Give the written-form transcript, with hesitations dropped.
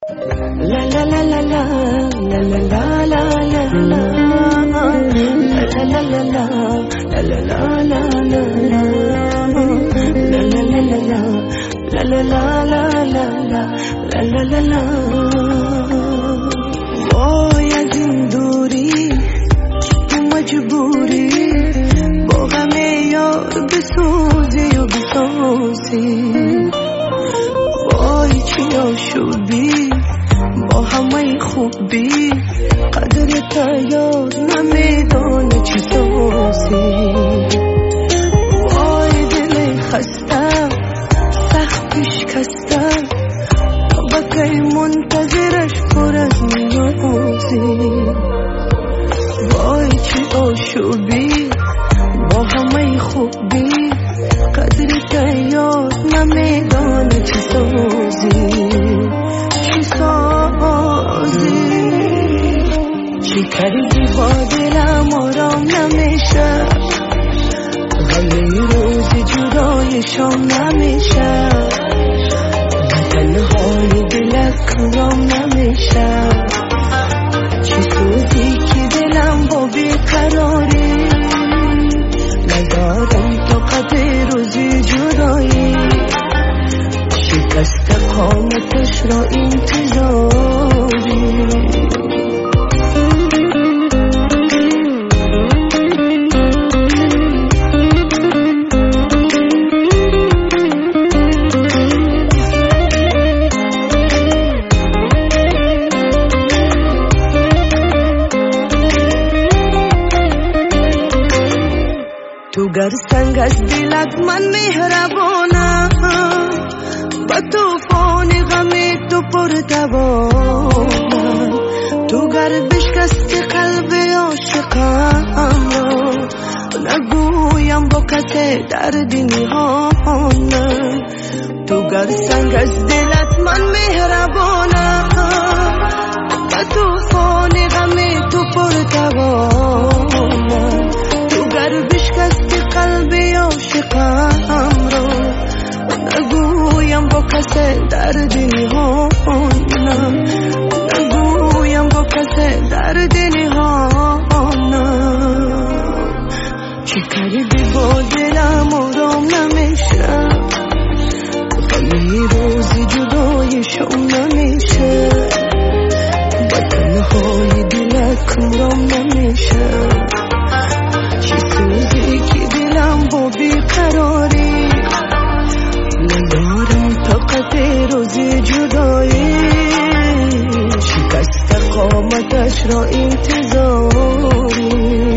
La la la la la la la la la la la la la la la وای از این دوری تو مجبوری با غم یار بسوزی و بسازی وای چی آشوبی با همه خوبی قدر تا نمیدونه چی سازی وای دل خستم سخت شکستم طبقه منتظرش پر از نیازی وای چی آشوبی با همه خوبی قدر تا نمیدونه چی سازی چی کردی با دلم آرام نمیشه غمی روزی جدای شام نمیشه تنهای دلت کرام نمیشه چی سوزی که دلم با بیقراری ندارم طاقت روزی جدایی شکست قامتش را انتظاری تو گر سنگ از دلت من مهربانم با توفان غم تو پرتوانم تو گر بشکستی قلب عاشقم را نگویم با کسی درد نهانم تو گر سنگ از دلت من مهربانم با توفان غم تو پرتوانم تو گر بشکستی قلب عاشقم را نگویم با کسی درد نهانم نگویم با کسی درد نهانم چی کردی با دلم آرام نمیشه غمی روزی جدای شام نمیشه با تنهای دلت کرام نمیشه چی سوزی که دلم با بیقراری ندارم طاقت روزی جدایی شکست قامتش را انتظاری